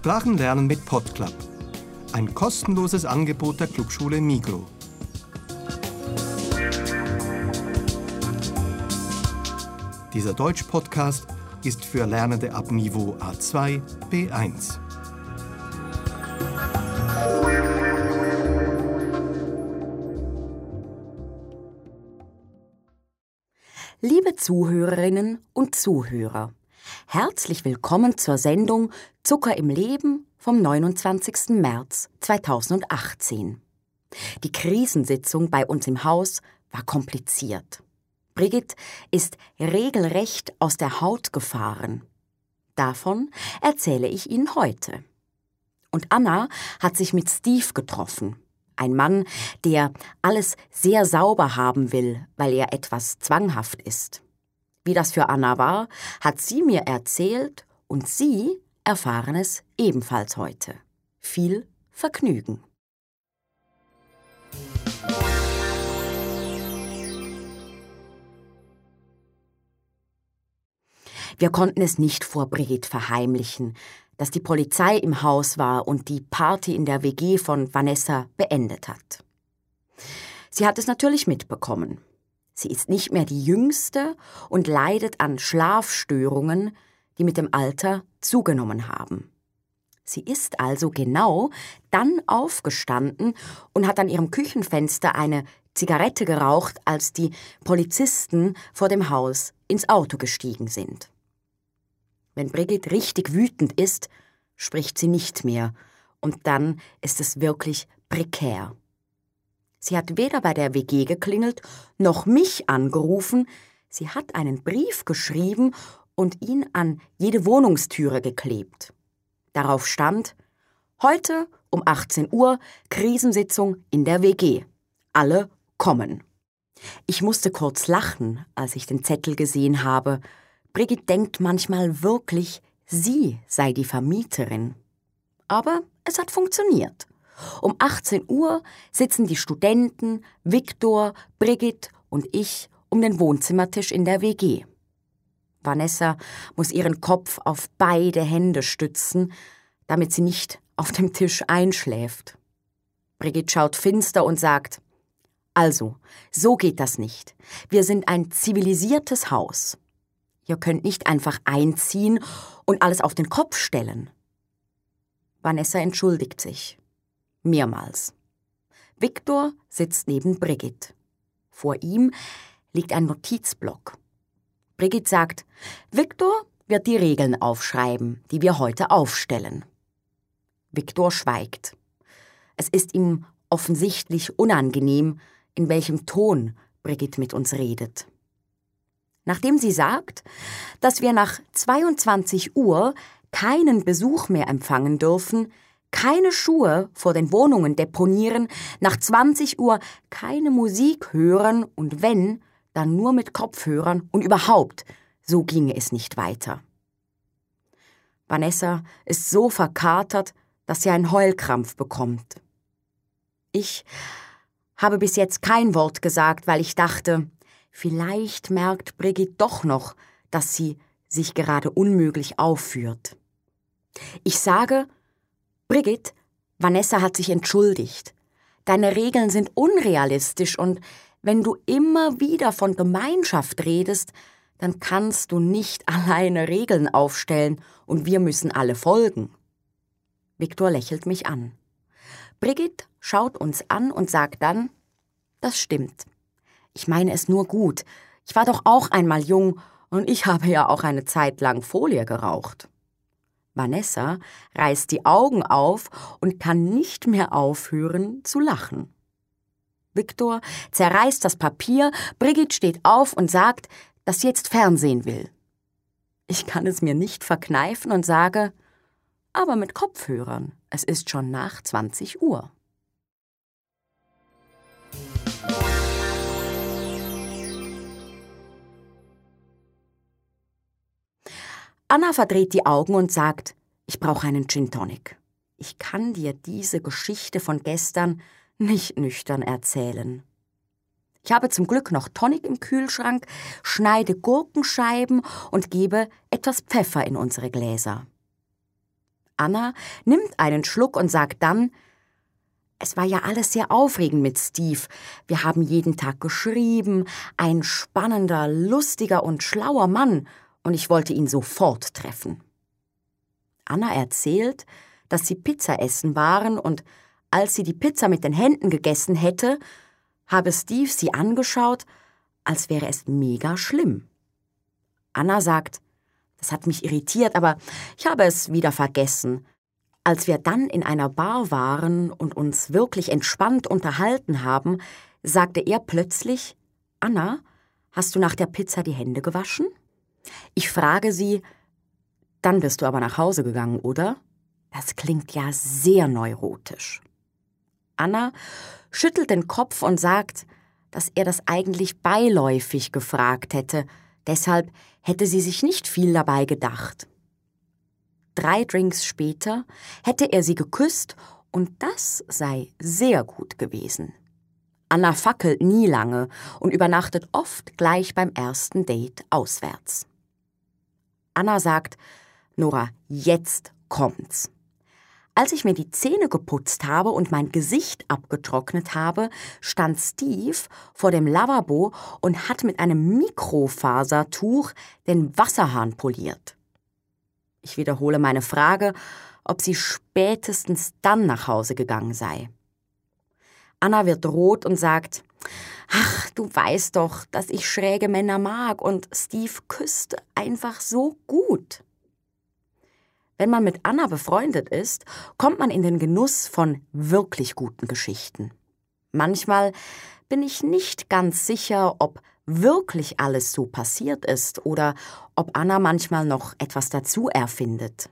Sprachenlernen mit Podclub. Ein kostenloses Angebot der Clubschule Migros. Dieser Deutsch-Podcast ist für Lernende ab Niveau A2, B1. Liebe Zuhörerinnen und Zuhörer, herzlich willkommen zur Sendung Zucker im Leben vom 29. März 2018. Die Krisensitzung bei uns im Haus war kompliziert. Brigitte ist regelrecht aus der Haut gefahren. Davon erzähle ich Ihnen heute. Und Anna hat sich mit Steve getroffen. Ein Mann, der alles sehr sauber haben will, weil er etwas zwanghaft ist. Wie das für Anna war, hat sie mir erzählt und Sie erfahren es ebenfalls heute. Viel Vergnügen! Wir konnten es nicht vor Brigitte verheimlichen, dass die Polizei im Haus war und die Party in der WG von Vanessa beendet hat. Sie hat es natürlich mitbekommen. Sie ist nicht mehr die Jüngste und leidet an Schlafstörungen, die mit dem Alter zugenommen haben. Sie ist also genau dann aufgestanden und hat an ihrem Küchenfenster eine Zigarette geraucht, als die Polizisten vor dem Haus ins Auto gestiegen sind. Wenn Brigitte richtig wütend ist, spricht sie nicht mehr, und dann ist es wirklich prekär. Sie hat weder bei der WG geklingelt, noch mich angerufen, sie hat einen Brief geschrieben und ihn an jede Wohnungstüre geklebt. Darauf stand: Heute um 18 Uhr Krisensitzung in der WG. Alle kommen. Ich musste kurz lachen, als ich den Zettel gesehen habe. Brigitte denkt manchmal wirklich, sie sei die Vermieterin. Aber es hat funktioniert. Um 18 Uhr sitzen die Studenten, Viktor, Brigitte und ich um den Wohnzimmertisch in der WG. Vanessa muss ihren Kopf auf beide Hände stützen, damit sie nicht auf dem Tisch einschläft. Brigitte schaut finster und sagt: Also, so geht das nicht. Wir sind ein zivilisiertes Haus. Ihr könnt nicht einfach einziehen und alles auf den Kopf stellen. Vanessa entschuldigt sich. Mehrmals. Viktor sitzt neben Brigitte. Vor ihm liegt ein Notizblock. Brigitte sagt, Viktor wird die Regeln aufschreiben, die wir heute aufstellen. Viktor schweigt. Es ist ihm offensichtlich unangenehm, in welchem Ton Brigitte mit uns redet. Nachdem sie sagt, dass wir nach 22 Uhr keinen Besuch mehr empfangen dürfen, keine Schuhe vor den Wohnungen deponieren, nach 20 Uhr keine Musik hören und wenn, dann nur mit Kopfhörern und überhaupt, so ginge es nicht weiter. Vanessa ist so verkatert, dass sie einen Heulkrampf bekommt. Ich habe bis jetzt kein Wort gesagt, weil ich dachte, vielleicht merkt Brigitte doch noch, dass sie sich gerade unmöglich aufführt. Ich sage, Brigitte, Vanessa hat sich entschuldigt. Deine Regeln sind unrealistisch und wenn du immer wieder von Gemeinschaft redest, dann kannst du nicht alleine Regeln aufstellen und wir müssen alle folgen. Viktor lächelt mich an. Brigitte schaut uns an und sagt dann, das stimmt. Ich meine es nur gut. Ich war doch auch einmal jung und ich habe ja auch eine Zeit lang Folie geraucht. Vanessa reißt die Augen auf und kann nicht mehr aufhören zu lachen. Viktor zerreißt das Papier, Brigitte steht auf und sagt, dass sie jetzt Fernsehen will. Ich kann es mir nicht verkneifen und sage, aber mit Kopfhörern, es ist schon nach 20 Uhr. Anna verdreht die Augen und sagt, ich brauche einen Gin Tonic. Ich kann dir diese Geschichte von gestern nicht nüchtern erzählen. Ich habe zum Glück noch Tonic im Kühlschrank, schneide Gurkenscheiben und gebe etwas Pfeffer in unsere Gläser. Anna nimmt einen Schluck und sagt dann: Es war ja alles sehr aufregend mit Steve. Wir haben jeden Tag geschrieben, ein spannender, lustiger und schlauer Mann, und ich wollte ihn sofort treffen. Anna erzählt, dass sie Pizza essen waren und als sie die Pizza mit den Händen gegessen hätte, habe Steve sie angeschaut, als wäre es mega schlimm. Anna sagt: Das hat mich irritiert, aber ich habe es wieder vergessen. Als wir dann in einer Bar waren und uns wirklich entspannt unterhalten haben, sagte er plötzlich: Anna, hast du nach der Pizza die Hände gewaschen? Ich frage sie: Dann bist du aber nach Hause gegangen, oder? Das klingt ja sehr neurotisch. Anna schüttelt den Kopf und sagt, dass er das eigentlich beiläufig gefragt hätte. Deshalb hätte sie sich nicht viel dabei gedacht. 3 Drinks später hätte er sie geküsst und das sei sehr gut gewesen. Anna fackelt nie lange und übernachtet oft gleich beim ersten Date auswärts. Anna sagt: Nora, jetzt kommt's. Als ich mir die Zähne geputzt habe und mein Gesicht abgetrocknet habe, stand Steve vor dem Lavabo und hat mit einem Mikrofasertuch den Wasserhahn poliert. Ich wiederhole meine Frage, ob sie spätestens dann nach Hause gegangen sei. Anna wird rot und sagt: Ach, du weißt doch, dass ich schräge Männer mag und Steve küsste einfach so gut. Wenn man mit Anna befreundet ist, kommt man in den Genuss von wirklich guten Geschichten. Manchmal bin ich nicht ganz sicher, ob wirklich alles so passiert ist oder ob Anna manchmal noch etwas dazu erfindet.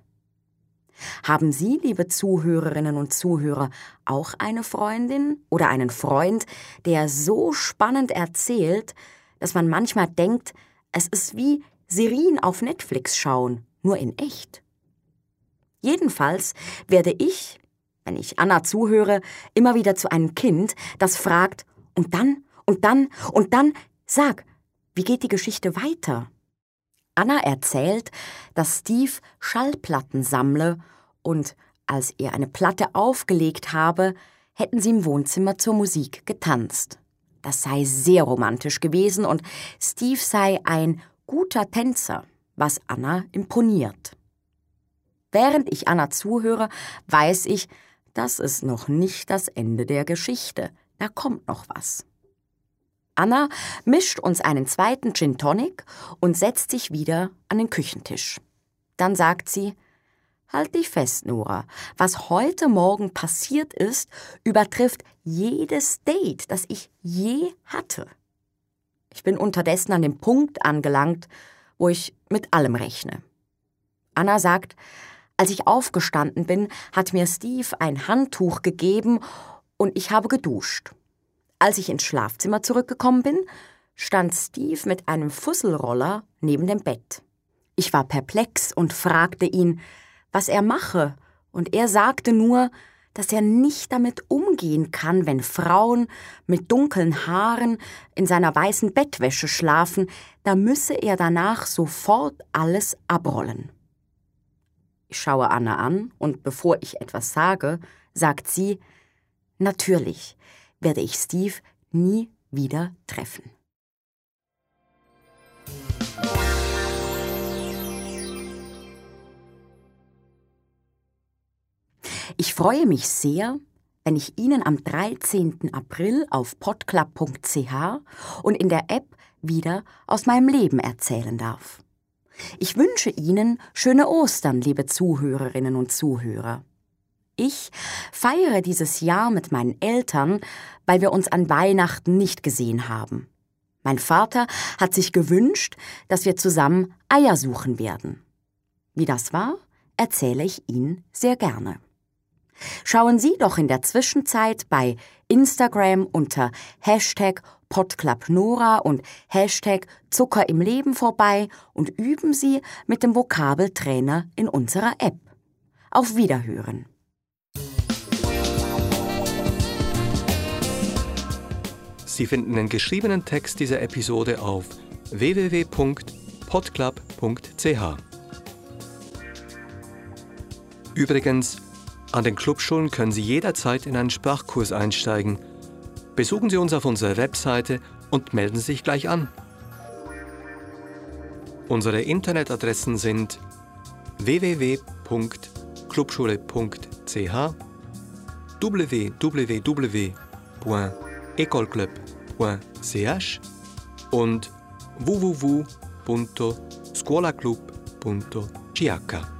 Haben Sie, liebe Zuhörerinnen und Zuhörer, auch eine Freundin oder einen Freund, der so spannend erzählt, dass man manchmal denkt, es ist wie Serien auf Netflix schauen, nur in echt? Jedenfalls werde ich, wenn ich Anna zuhöre, immer wieder zu einem Kind, das fragt: Und dann, und dann, und dann, sag, wie geht die Geschichte weiter? Anna erzählt, dass Steve Schallplatten sammle und als er eine Platte aufgelegt habe, hätten sie im Wohnzimmer zur Musik getanzt. Das sei sehr romantisch gewesen und Steve sei ein guter Tänzer, was Anna imponiert. Während ich Anna zuhöre, weiß ich, das ist noch nicht das Ende der Geschichte. Da kommt noch was. Anna mischt uns einen zweiten Gin Tonic und setzt sich wieder an den Küchentisch. Dann sagt sie: Halt dich fest, Nora. Was heute Morgen passiert ist, übertrifft jedes Date, das ich je hatte. Ich bin unterdessen an dem Punkt angelangt, wo ich mit allem rechne. Anna sagt: Als ich aufgestanden bin, hat mir Steve ein Handtuch gegeben und ich habe geduscht. Als ich ins Schlafzimmer zurückgekommen bin, stand Steve mit einem Fusselroller neben dem Bett. Ich war perplex und fragte ihn, was er mache, und er sagte nur, dass er nicht damit umgehen kann, wenn Frauen mit dunklen Haaren in seiner weißen Bettwäsche schlafen, da müsse er danach sofort alles abrollen. Ich schaue Anna an und bevor ich etwas sage, sagt sie: Natürlich werde ich Steve nie wieder treffen. Ich freue mich sehr, wenn ich Ihnen am 13. April auf podclub.ch und in der App wieder aus meinem Leben erzählen darf. Ich wünsche Ihnen schöne Ostern, liebe Zuhörerinnen und Zuhörer. Ich feiere dieses Jahr mit meinen Eltern, weil wir uns an Weihnachten nicht gesehen haben. Mein Vater hat sich gewünscht, dass wir zusammen Eier suchen werden. Wie das war, erzähle ich Ihnen sehr gerne. Schauen Sie doch in der Zwischenzeit bei Instagram unter #PodclubNora und #Zucker im Leben vorbei und üben Sie mit dem Vokabeltrainer in unserer App. Auf Wiederhören! Sie finden den geschriebenen Text dieser Episode auf www.podclub.ch. Übrigens, an den Clubschulen können Sie jederzeit in einen Sprachkurs einsteigen. Besuchen Sie uns auf unserer Webseite und melden Sie sich gleich an. Unsere Internetadressen sind www.clubschule.ch, www.ecolclub.ch und www.scuolaclub.ch.